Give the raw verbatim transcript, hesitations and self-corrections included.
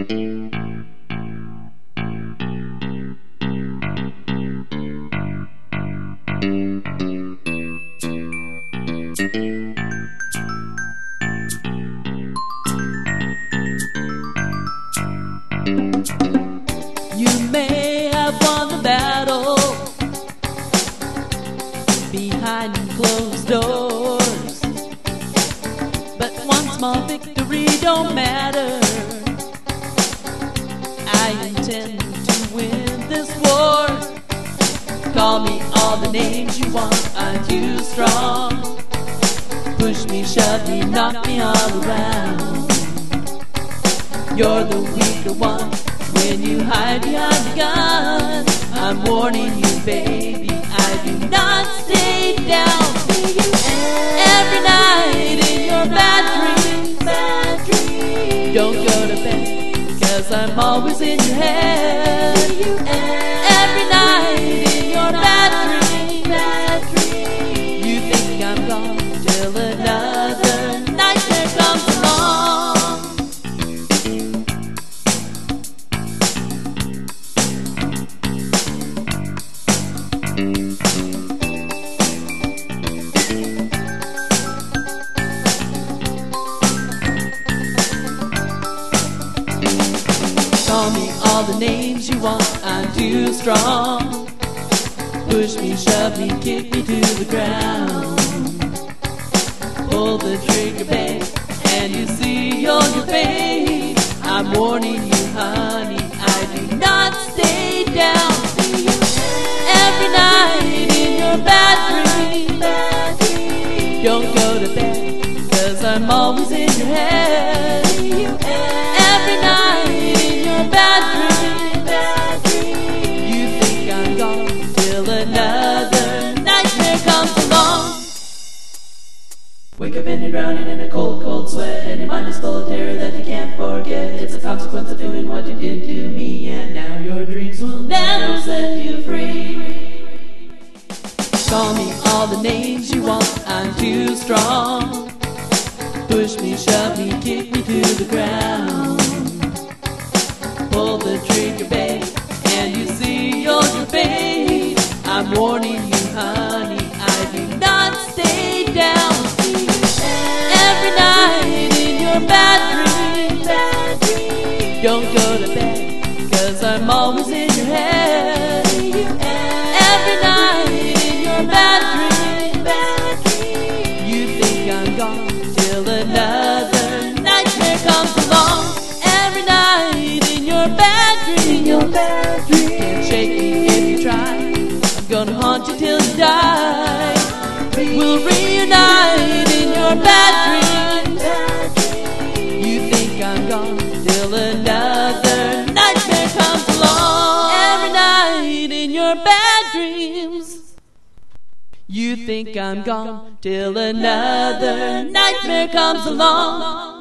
You may have won the battle behind closed doors, but one small victory don't matter. I intend to win this war. Call me all the names you want, I'm too strong. Push me, shove me, knock me all around. You're the weaker one when you hide behind the gun. I'm warning you, baby, I do not stay down. Every night in your bad dreams, bad dreams. Don't go to bed, cause I'm always in your head. Every night in your bad dreams, bad dreams. You think I'm gone till another nightmare comes along. Call me all the names you want, I'm too strong. Push me, shove me, kick me to the ground. Pull the trigger, babe, and you see on your face, I'm warning you, honey, I do not stay down. Every night in your bad dreams, bad dreams. Don't go to bed, cause I'm always in your head. Every night in your bad dreams, bad dreams. You think I'm gone till another nightmare comes along. Wake up and you're drowning in a cold, cold sweat, and your mind is full of terror that you can't forget. It's a consequence of doing what you did to me, and now your dreams will never set you free. Call me all the names you want, I'm too strong. Push me, shove me, kick me to the ground. Pull the trigger, babe, and you see on your face, I'm warning you, honey, I do not stay down. Every night in your bad dreams, bad dreams. Don't go to bed, cause I'm always in your head. Every night in your bad dreams, bad dreams. You think I'm gone till another nightmare comes along. Every night in your bad dreams, your bad dreams. Can't shake me if you try, I'm gonna haunt you till you die. We'll reunite in your bad dreams, bad dreams. You think I'm gone till another nightmare comes along. Every night in your bad dreams, you think I'm gone till another nightmare comes along.